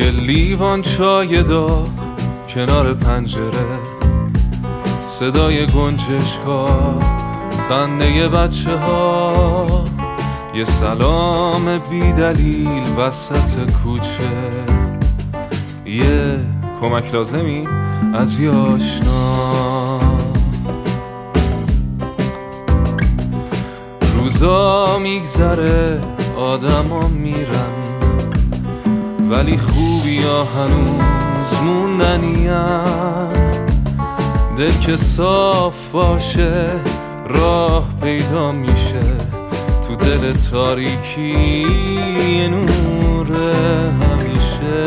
یه لیوان چای داغ کنار پنجره، صدای گنجشک‌ها، خنده بچه ها، یه سلام بی دلیل وسط کوچه، یه کمک لازمی از یه آشنا. روزا میگذره آدما میرن، ولی خوبی ها هنوز موندنین. دل که صاف باشه راه پیدا میشه، تو دل تاریکی نور همیشه.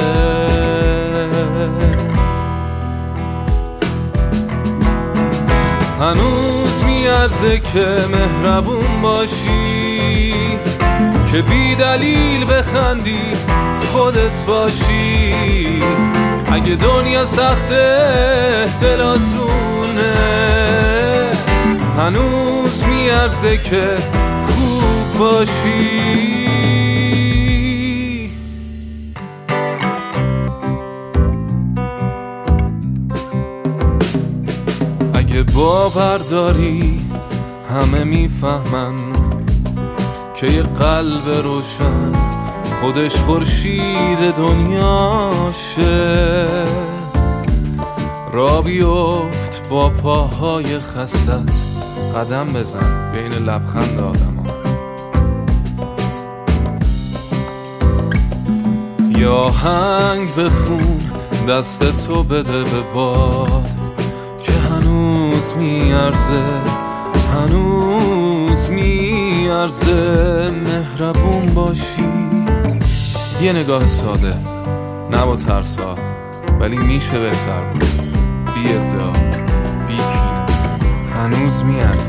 هنوز میارزه که مهربون باشی، که بی دلیل بخندی خودت باشی. اگه دنیا سخته دل آسونه، هنوز میارزه که خوب باشی. اگه باور داری همه میفهمن که یه قلب روشن خودش خورشید دنیاشه. را بیفت با پاهای خستت، قدم بزن بین لبخند آدم ها. یا آهنگ بخون دست تو بده به باد، که هنوز میارزه، هنوز میارزه مهربون باشی. یه نگاه ساده، نه با ترسا، ولی میشه بهتر بود. بی ادعا، بی کینه، هنوز میارزه.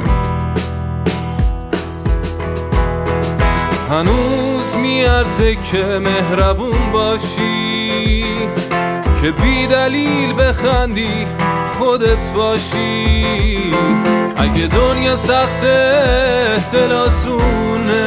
هنوز میارزه که مهربون باشی، که بی دلیل بخندی خودت باشی. اگه دنیا سخته دل آسونه،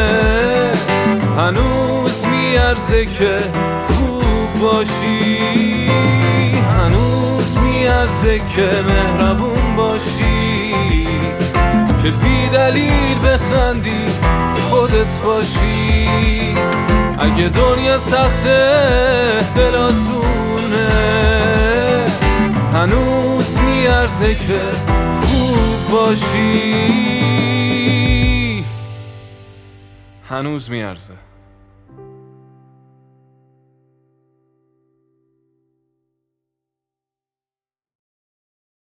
هنوز میارزه که خوب باشی. هنوز میارزه که مهربون باشی، که بی دلیل بخندی خودت باشی. اگه دنیا سخته دل آسونه، هنوز میارزه که خوب باشی. هنوز میارزه.